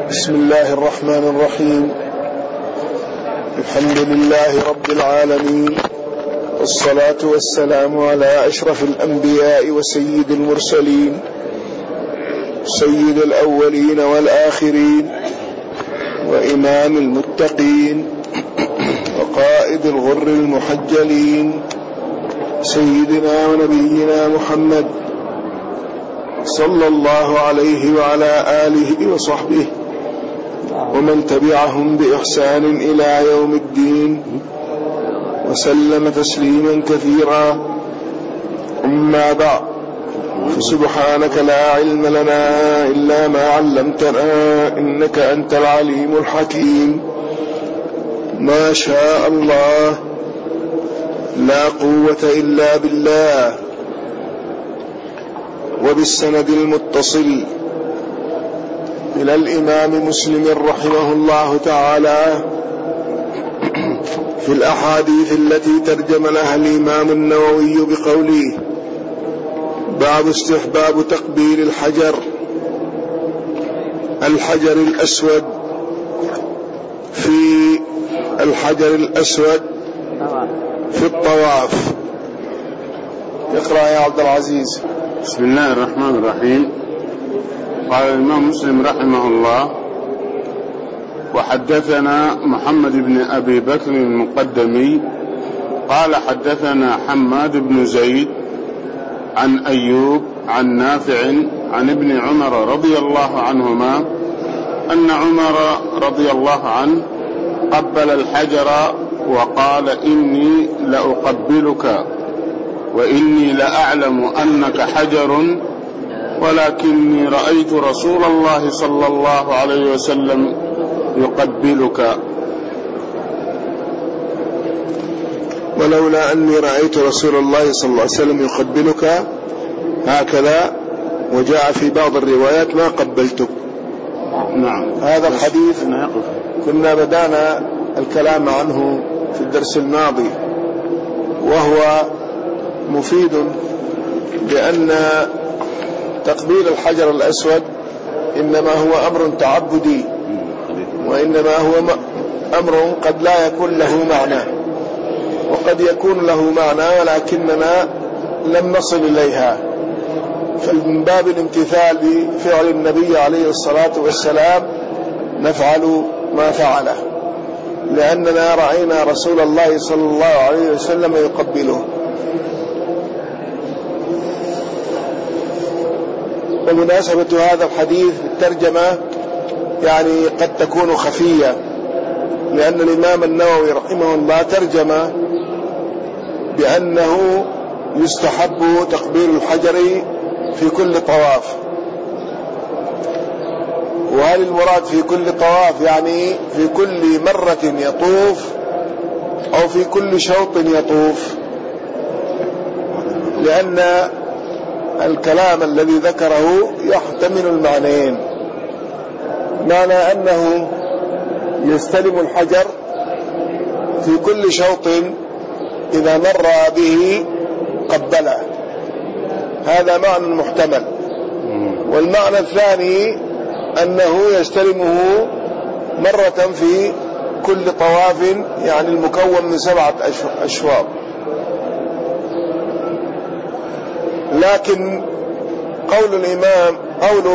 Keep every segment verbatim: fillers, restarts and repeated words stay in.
بسم الله الرحمن الرحيم. الحمد لله رب العالمين، والصلاة والسلام على أشرف الأنبياء وسيد المرسلين، سيد الأولين والآخرين، وإمام المتقين، وقائد الغر المحجلين، سيدنا ونبينا محمد صلى الله عليه وعلى آله وصحبه ومن تبعهم بإحسان إلى يوم الدين، وسلم تسليما كثيرا. أما بعد، فسبحانك لا علم لنا إلا ما علمتنا إنك أنت العليم الحكيم. ما شاء الله، لا قوة إلا بالله. وبالسند المتصل إلى الإمام مسلم رحمه الله تعالى في الأحاديث التي ترجم لها الإمام النووي بقوله: باب استحباب تقبيل الحجر الحجر الأسود في الحجر الأسود في الطواف. اقرأ يا عبد العزيز. بسم الله الرحمن الرحيم. قال الإمام مسلم رحمه الله: وحدثنا محمد بن أبي بكر المقدمي قال حدثنا حماد بن زيد عن أيوب عن نافع عن ابن عمر رضي الله عنهما أن عمر رضي الله عنه قبل الحجر وقال: إني لأقبلك وإني لأعلم أنك حجر، ولكني رأيت رسول الله صلى الله عليه وسلم يقبلك. ولولا أني رأيت رسول الله صلى الله عليه وسلم يقبلك هكذا، وجاء في بعض الروايات: ما قبلتك. نعم. هذا الحديث كنا بدأنا الكلام عنه في الدرس الماضي، وهو مفيد بأن تقبيل الحجر الأسود إنما هو أمر تعبدي، وإنما هو أمر قد لا يكون له معنى، وقد يكون له معنى ولكننا لم نصل إليها. فمن باب الامتثال بفعل النبي عليه الصلاة والسلام نفعل ما فعله، لأننا رأينا رسول الله صلى الله عليه وسلم يقبله. ومناسبة هذا الحديث بالترجمة يعني قد تكون خفية، لأن الإمام النووي رحمه الله ترجم بأنه يستحب تقبيل الحجر في كل طواف. وهل المراد في كل طواف يعني في كل مرة يطوف أو في كل شوط يطوف؟ لأن الكلام الذي ذكره يحتمل المعنيين: معنى أنه يستلم الحجر في كل شوط إذا مر به قبله، هذا معنى محتمل. والمعنى الثاني أنه يستلمه مرة في كل طواف، يعني المكون من سبعة أشواط. لكن قول الإمام قول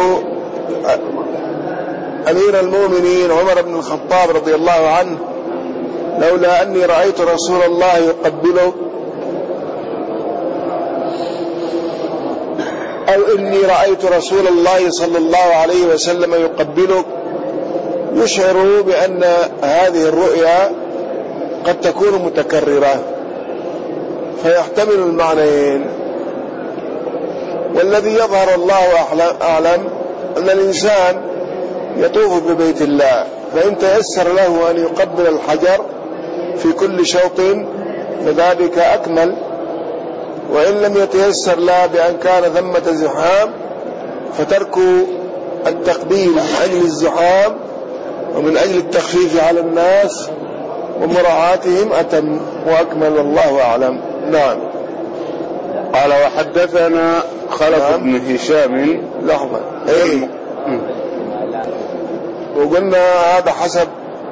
أمير المؤمنين عمر بن الخطاب رضي الله عنه: لولا أني رأيت رسول الله يقبله، أو إني رأيت رسول الله صلى الله عليه وسلم يقبله، يشعر بأن هذه الرؤيا قد تكون متكررة، فيحتمل المعنيين. والذي يظهر الله أعلم أن الإنسان يطوف ببيت الله، فإن تيسر له أن يقبل الحجر في كل شوط فذلك أكمل، وإن لم يتيسر له بأن كان ثمة زحام فترك التقبيل من أجل الزحام ومن أجل التخفيف على الناس ومراعاتهم أتم وأكمل، والله أعلم. نعم. قال: وحدثنا خلف بن هشام. لحظة. ايه وقلنا هذا حسب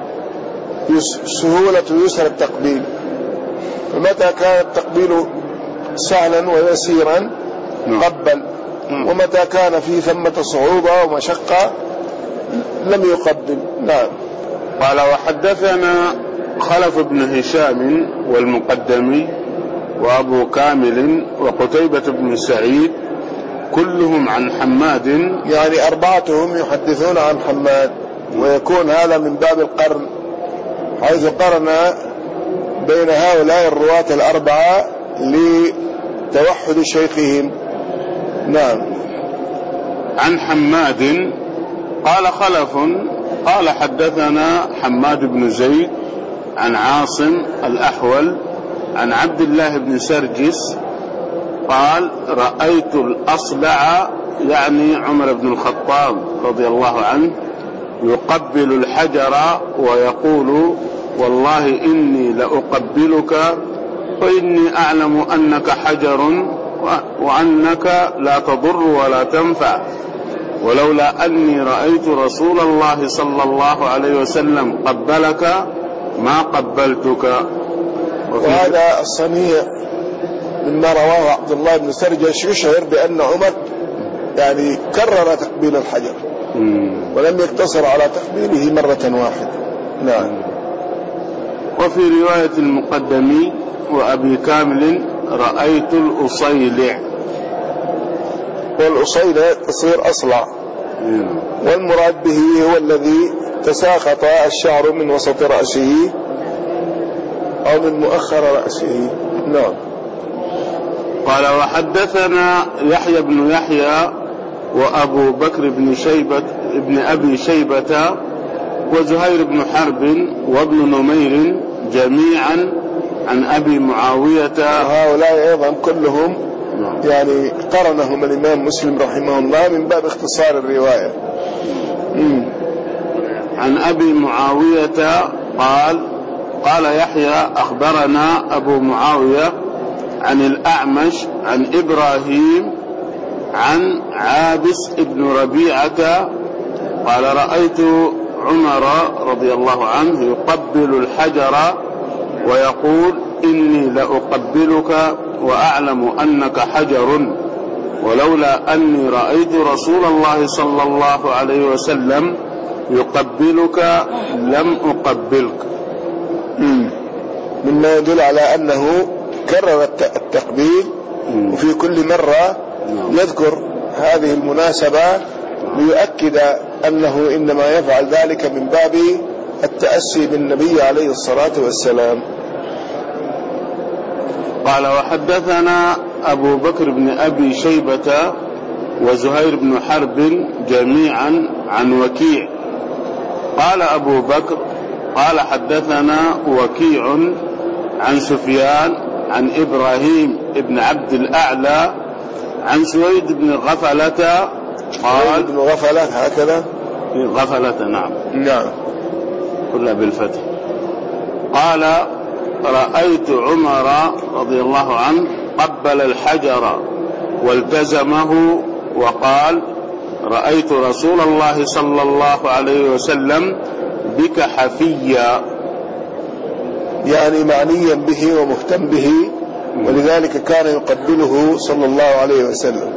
سهولة ويسر التقبيل، فمتى كان التقبيل سهلا ويسيرا قبل، ومتى كان فيه ثمة صعوبة ومشقة لم يقبل. نعم. قال وحدثنا خلف بن هشام والمقدمي وأبو كامل وقتيبة بن سعيد كلهم عن حماد، يعني أربعتهم يحدثون عن حماد، ويكون هذا من باب القرن، حيث قرن بين هؤلاء الرواة الأربعة لتوحد شيخهم. نعم. عن حماد قال خلف قال حدثنا حماد بن زيد عن عاصم الأحول عن عبد الله بن سرجس قال رأيت الأصلع يعني عمر بن الخطاب رضي الله عنه يقبل الحجر ويقول والله إني لأقبلك وإني أعلم أنك حجر وأنك لا تضر ولا تنفع، ولولا أني رأيت رسول الله صلى الله عليه وسلم قبلك ما قبلتك. وهذا الصنيع مما رواه عبد الله بن سرجس يشعر بأن عمر يعني كرر تقبيل الحجر ولم يقتصر على تقبيله مرة واحدة. نعم. وفي رواية المقدمي وأبي كامل رأيت الأصيلع، والأصيلع تصير أصلع، والمراد به هو الذي تساقط الشعر من وسط رأسه أو من مؤخر رأسه. نعم. قال وحدثنا يحيى بن يحيى وأبو بكر بن شيبة ابن أبي شيبة وزهير بن حرب وابن نمير جميعا عن أبي معاوية، وهؤلاء أيضا كلهم يعني قرنهم الإمام مسلم رحمه الله من باب اختصار الرواية. مم. عن أبي معاوية قال قال يحيى أخبرنا أبو معاوية عن الأعمش عن إبراهيم عن عابس ابن ربيعة قال رأيت عمر رضي الله عنه يقبل الحجر ويقول إني لأقبلك وأعلم أنك حجر، ولولا أني رأيت رسول الله صلى الله عليه وسلم يقبلك لم أقبلك. مما يدل على أنه كرر التقبيل، وفي كل مرة يذكر هذه المناسبة ليؤكد أنه إنما يفعل ذلك من باب التأسي بالنبي عليه الصلاة والسلام. قال وحدثنا أبو بكر بن أبي شيبة وزهير بن حرب جميعا عن وكيع قال أبو بكر قال حدثنا وكيع عن سفيان عن إبراهيم بن عبد الأعلى عن سويد بن غفلة قال بن غفلة هكذا غفلة. نعم. نعم. كلها بالفتح. قال رأيت عمر رضي الله عنه قبل الحجر والتزمه وقال رأيت رسول الله صلى الله عليه وسلم بك حفيا، يعني معنيا به ومهتم به، ولذلك كان يقبله صلى الله عليه وسلم.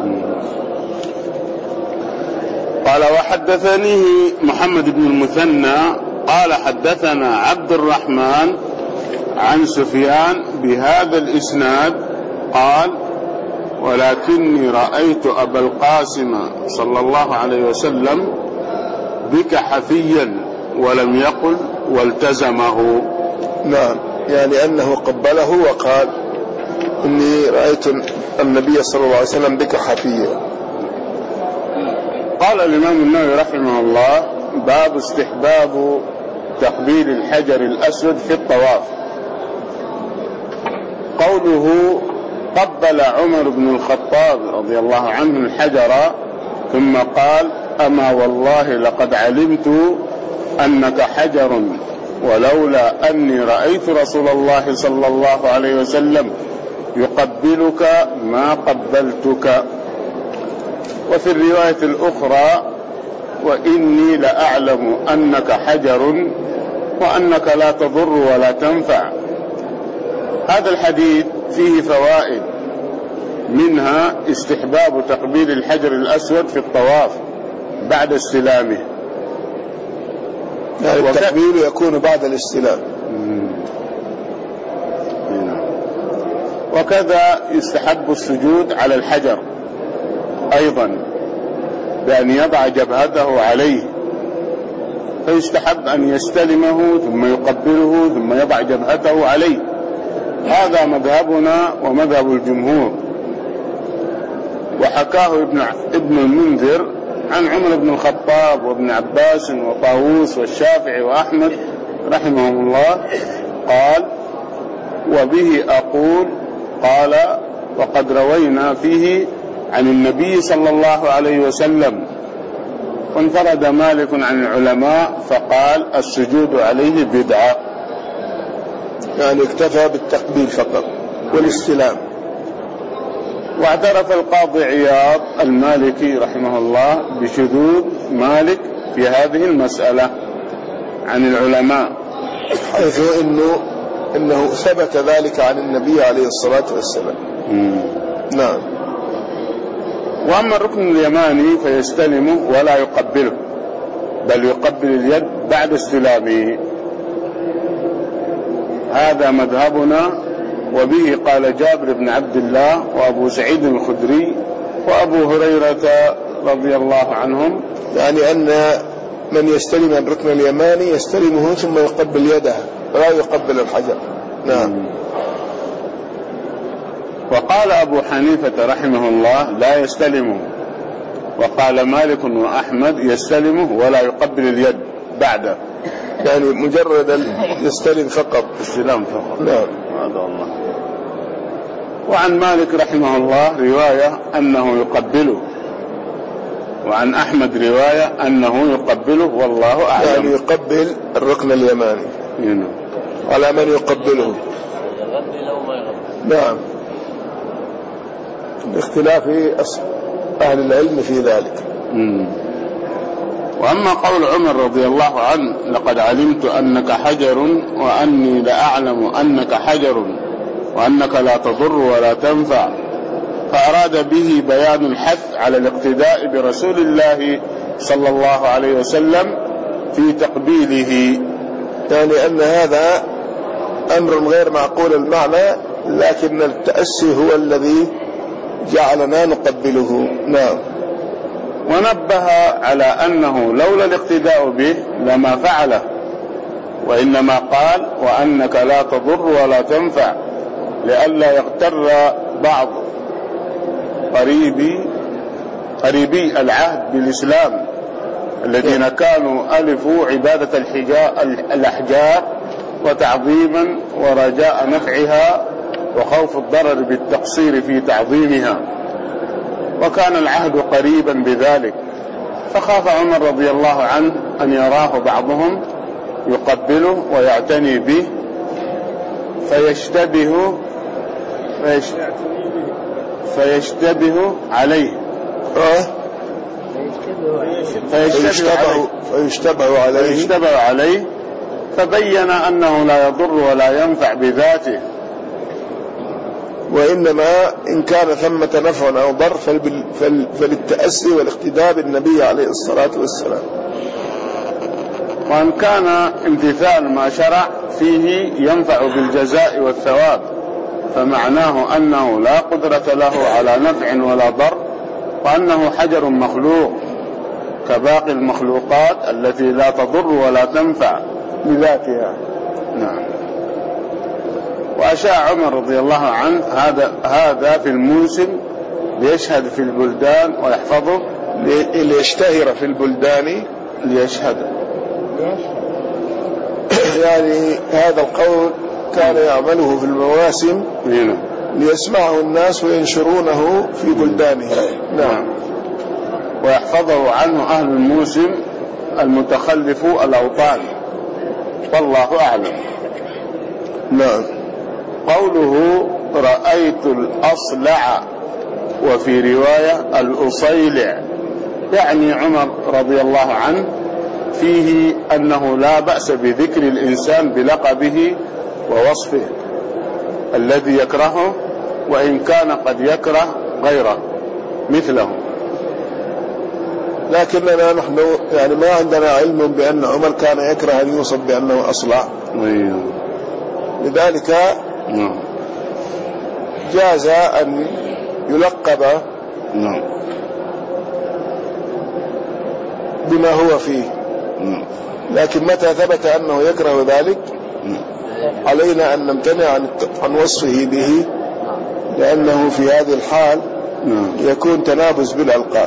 قال وحدثني محمد بن المثنى قال حدثنا عبد الرحمن عن سفيان بهذا الإسناد قال ولكني رأيت أبا القاسم صلى الله عليه وسلم بك حفيا ولم يقل والتزمه. نعم، يعني أنه قبله وقال إني رأيت النبي صلى الله عليه وسلم بك حفيا. قال الإمام النووي رحمه الله باب استحباب تقبيل الحجر الأسود في الطواف. قوله قبل عمر بن الخطاب رضي الله عنه الحجر ثم قال أما والله لقد علمت أنك حجر ولولا أني رأيت رسول الله صلى الله عليه وسلم يقبلك ما قبلتك. وفي الرواية الأخرى وإني لأعلم أنك حجر وأنك لا تضر ولا تنفع. هذا الحديث فيه فوائد، منها استحباب تقبيل الحجر الأسود في الطواف بعد استلامه، يعني التقبيل يكون بعد الاستلام. وكذا يستحب السجود على الحجر أيضا بأن يضع جبهته عليه، فيستحب أن يستلمه ثم يقبله ثم يضع جبهته عليه. هذا مذهبنا ومذهب الجمهور. وحكاه ابن ابن المنذر عن عمر بن الخطاب وابن عباس وطاووس والشافعي وأحمد رحمهم الله، قال: وبه أقول. قال: وقد روينا فيه عن النبي صلى الله عليه وسلم. وانفرد مالك عن العلماء فقال: السجود عليه بدعة. يعني اكتفى بالتقبيل فقط والاستلام. واعترف القاضي عياض المالكي رحمه الله بشذوذ مالك في هذه المسألة عن العلماء، حيث إنه إنه ثبت ذلك عن النبي عليه الصلاة والسلام. مم. نعم. وأما الركن اليماني فيستلمه ولا يقبله، بل يقبل اليد بعد استلامه. هذا مذهبنا، وبه قال جابر بن عبد الله وأبو سعيد الخدري وأبو هريرة رضي الله عنهم، يعني أن من يستلم الركن اليماني يستلمه ثم يقبل يده ولا يقبل الحجر. نعم. وقال أبو حنيفة رحمه الله: لا يستلمه. وقال مالك وأحمد: يستلمه ولا يقبل اليد بعده، يعني مجرد يستلم فقط، استلام فقط. نعم. هذا الله. وعن مالك رحمه الله رواية أنه يقبله، وعن أحمد رواية أنه يقبله، والله أعلم. يعني يقبل الركن اليماني هنا. على من يقبله. نعم. باختلاف أهل العلم في ذلك. مم. وأما قول عمر رضي الله عنه: لقد علمت أنك حجر وأني لأعلم أنك حجر وأنك لا تضر ولا تنفع، فأراد به بيان الحث على الاقتداء برسول الله صلى الله عليه وسلم في تقبيله، يعني أن هذا أمر غير معقول المعنى، لكن التأسي هو الذي جعلنا نقبله. نعم. ونبه على أنه لولا الاقتداء به لما فعله، وإنما قال: وأنك لا تضر ولا تنفع، لئلا يغتر بعض قريبي قريبي العهد بالإسلام الذين كانوا ألفوا عبادة الأحجار وتعظيما ورجاء نفعها وخوف الضرر بالتقصير في تعظيمها، وكان العهد قريبا بذلك، فخاف عمر رضي الله عنه أن يراه بعضهم يقبله ويعتني به فيشتبه فيش فيشتبه عليه فيشتبه فيشتبه عليه فيشتبه عليه فبين أنه لا يضر ولا ينفع بذاته، وإنما إن كان ثمة نفع أو ضر فللتأسي والاقتداء بالنبي عليه الصلاة والسلام. وأن كان امتثال ما شرع فيه ينفع بالجزاء والثواب، فمعناه أنه لا قدرة له على نفع ولا ضر، وأنه حجر مخلوق كباقي المخلوقات التي لا تضر ولا تنفع بذاتها. نعم. وأشاع عمر رضي الله عنه هذا هذا في الموسم ليشهد في البلدان ويحفظه، ليشتهر في البلدان ليشهد. يعني هذا القول كان يعمله في المواسم ليسمعه الناس وينشرونه في بلدانهم. نعم. ويحفظه عنه أهل الموسم المتخلفو الأوطان، والله أعلم. نعم. قوله رأيت الأصلع، وفي رواية الأصيلع، يعني عمر رضي الله عنه فيه أنه لا بأس بذكر الإنسان بلقبه ووصفه الذي يكرهه، وإن كان قد يكره غيره مثله. لكننا نحن يعني ما عندنا علم بأن عمر كان يكره أن يوصف بأنه أصلع، لذلك جاز أن يلقب بما هو فيه، لكن متى ثبت أنه يكره ذلك علينا أن نمتنع عن وصفه به، لأنه في هذه الحال يكون تنابز بالألقاب.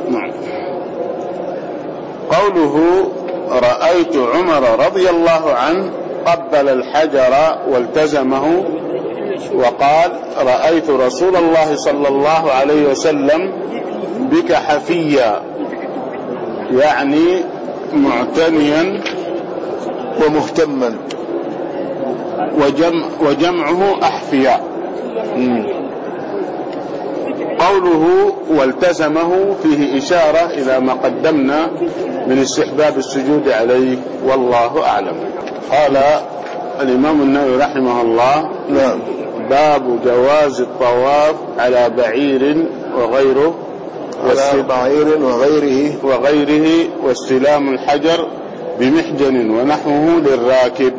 قوله رأيت عمر رضي الله عنه قبل الحجر والتزمه، وقال رأيت رسول الله صلى الله عليه وسلم بك حفيا، يعني معتنيا ومهتما، وجمع وجمعه أحفيا. قوله والتزمه فيه إشارة إلى ما قدمنا من استحباب السجود عليه، والله أعلم. قال الإمام النووي رحمه الله: نعم. باب جواز الطواف على بعير وغيره على بعير وغيره وغيره واستلام الحجر بمحجن ونحوه للراكب.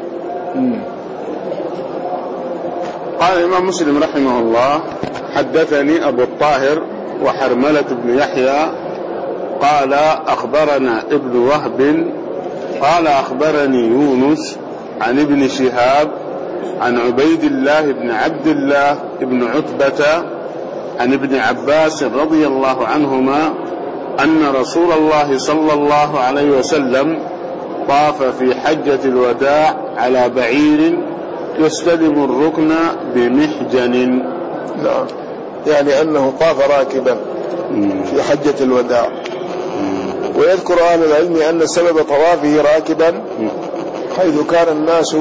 قال الإمام مسلم رحمه الله: حدثني أبو الطاهر وحرملة بن يحيى قال أخبرنا ابن وهب قال أخبرني يونس عن ابن شهاب عن عبيد الله بن عبد الله بن عتبة عن ابن عباس رضي الله عنهما أن رسول الله صلى الله عليه وسلم طاف في حجة الوداع على بعير يستلم الركن بمحجن. نعم، يعني أنه طاف راكبا في حجة الوداع. ويذكر أهل العلم أن سبب طوافه راكبا حيث كان الناس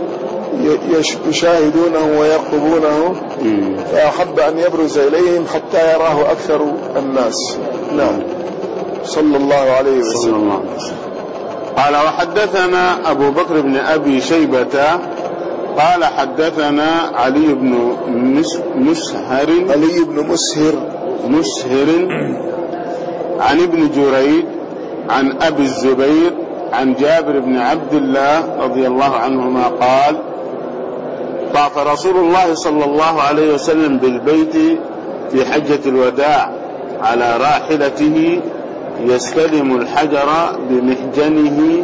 يشاهدونه ويرقبونه، فأحب أن يبرز إليهم حتى يراه أكثر الناس. نعم، صلى الله عليه وسلم. قال وحدثنا أبو بكر بن أبي شيبة قال حدثنا علي بن مسهر علي بن مسهر مسهر عن ابن جريج عن أبي الزبير عن جابر بن عبد الله رضي الله عنهما قال: طاف رسول الله صلى الله عليه وسلم بالبيت في حجة الوداع على راحلته يستلم الحجر بمحجنه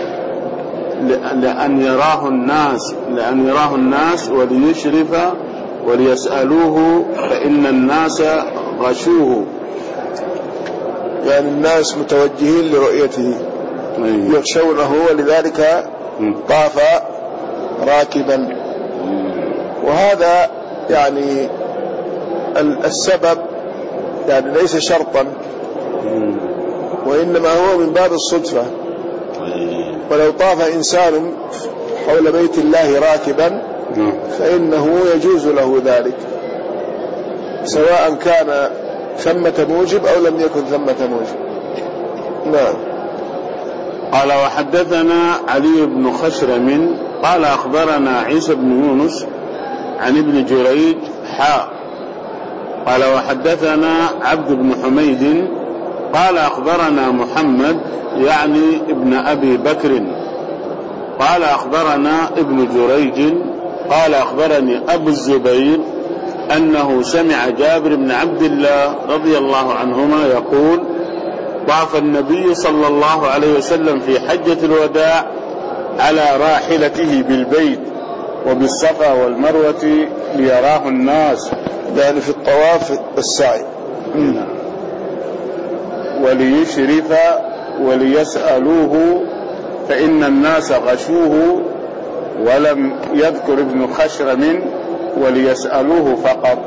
لأن يراه الناس لأن يراه الناس وليشرف وليسألوه فإن الناس غشوه، يعني الناس متوجهين لرؤيته يخشونه، ولذلك طاف راكبا. وهذا يعني السبب يعني ليس شرطا، وإنما هو من باب الصدفة. ولو طاف إنسان حول بيت الله راكبا فإنه يجوز له ذلك، سواء كان ثمة موجب أو لم يكن ثمة موجب. نعم. قال وحدثنا علي بن خشرم قال أخبرنا عيسى بن يونس عن ابن جريج حاء قال وحدثنا عبد بن حميد قال أخبرنا محمد يعني ابن أبي بكر قال أخبرنا ابن جريج قال أخبرني أبو الزبير أنه سمع جابر بن عبد الله رضي الله عنهما يقول: طاف النبي صلى الله عليه وسلم في حجة الوداع على راحلته بالبيت وبالصفا والمروة ليراه الناس، يعني في الطواف السعي، وليشرف وليسألوه فإن الناس غشوه، ولم يذكر ابن خشرم وليسألوه فقط.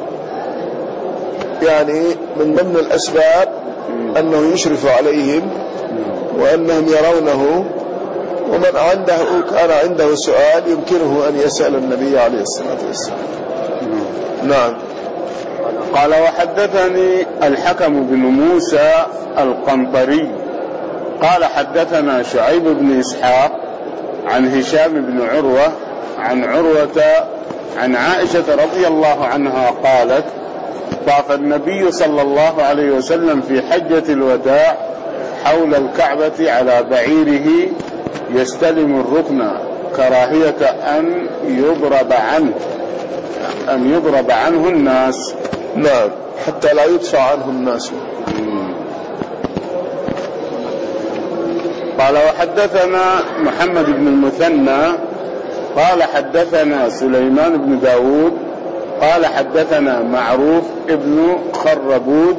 يعني من ضمن الأسباب أنه يشرف عليهم وأنهم يرونه، ومن عنده كان عنده سؤال يمكنه أن يسأل النبي عليه الصلاة والسلام. نعم. قال وحدثني الحكم بن موسى القنطري قال حدثنا شعيب بن إسحاق عن هشام بن عروة عن عروة عن عائشة رضي الله عنها قالت طاف النبي صلى الله عليه وسلم في حجة الوداع حول الكعبة على بعيره يستلم الركن كراهية أن يضرب عنه أن يضرب عنه الناس. نعم، حتى لا يدفع عنه الناس. قال وحدثنا محمد بن المثنى قال حدثنا سليمان بن داود قال حدثنا معروف ابن خربود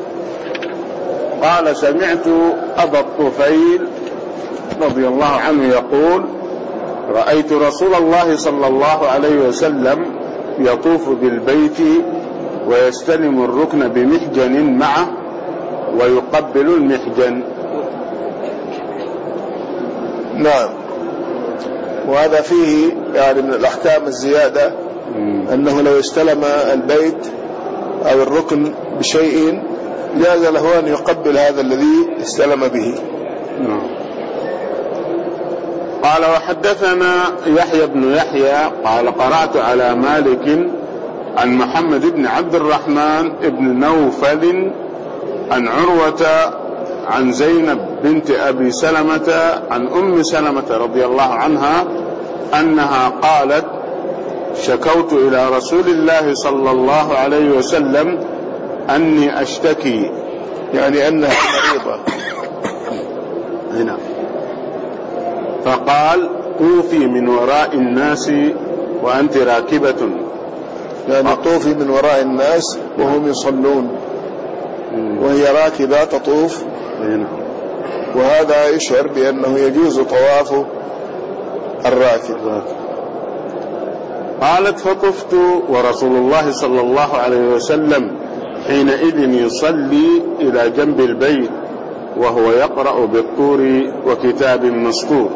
قال سمعت أبا الطفيل رضي الله عنه يقول رأيت رسول الله صلى الله عليه وسلم يطوف بالبيت ويستلم الركن بمحجن معه ويقبل المحجن. نعم، وهذا فيه يعني من الأحكام الزيادة أنه لو استلم البيت أو الركن بشيء جاز له أن يقبل هذا الذي استلم به. قال وحدثنا يحيى بن يحيى قال قرأت على مالك عن محمد بن عبد الرحمن بن نوفل عن عروة عن زينب بنت أبي سلمة عن أم سلمة رضي الله عنها أنها قالت شكوت إلى رسول الله صلى الله عليه وسلم أني أشتكي، يعني أنها مريضة هنا، فقال طوفي من وراء الناس وأنت راكبة، يعني طوفي من وراء الناس وهم يصلون وهي راكبة تطوف هنا. وهذا يشعر بأنه يجوز طواف الراكب. قالت فطفت ورسول الله صلى الله عليه وسلم حينئذ يصلي إلى جنب البيت وهو يقرأ بالطور وكتاب مسطور.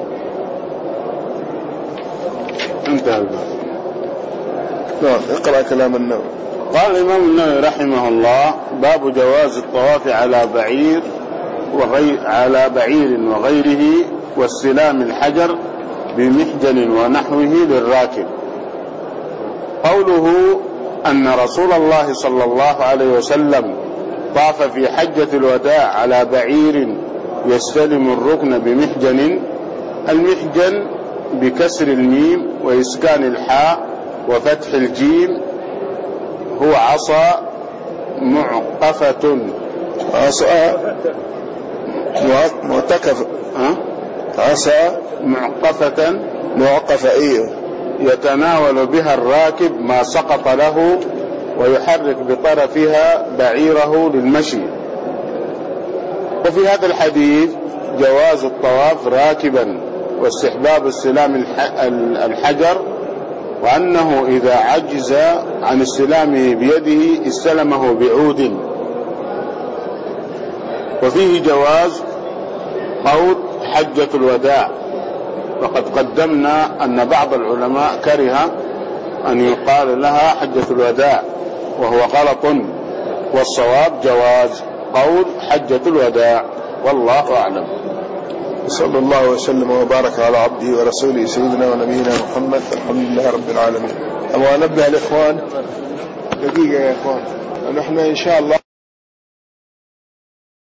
انتهى الباب. نعم، اقرأ كلام النووي. قال الإمام النووي رحمه الله باب جواز الطواف على بعير وغير على بعير وغيره واستلام الحجر بمحجن ونحوه للراكب. قوله أن رسول الله صلى الله عليه وسلم طاف في حجة الوداع على بعير يستلم الركن بمحجن، المحجن بكسر الميم وإسكان الحاء وفتح الجيم هو عصا معقفة، عصا معتكف، عصا معقفة معقفة إيه يتناول بها الراكب ما سقط له ويحرك بطرفها بعيره للمشي. وفي هذا الحديث جواز الطواف راكبا واستحباب استلام الحجر، وأنه إذا عجز عن استلامه بيده استلمه بعود. وفيه جواز قول حجة الوداع، وقد قدمنا أن بعض العلماء كره أن يقال لها حجة الوداع وهو غلط، والصواب جواز قول حجة الوداع، والله أعلم. صلى الله وسلم وبارك على عبده ورسوله سيدنا ونبينا محمد، الحمد لله رب العالمين. أبغى أنبه الإخوان دقيقة يا إخوان، نحن إن شاء الله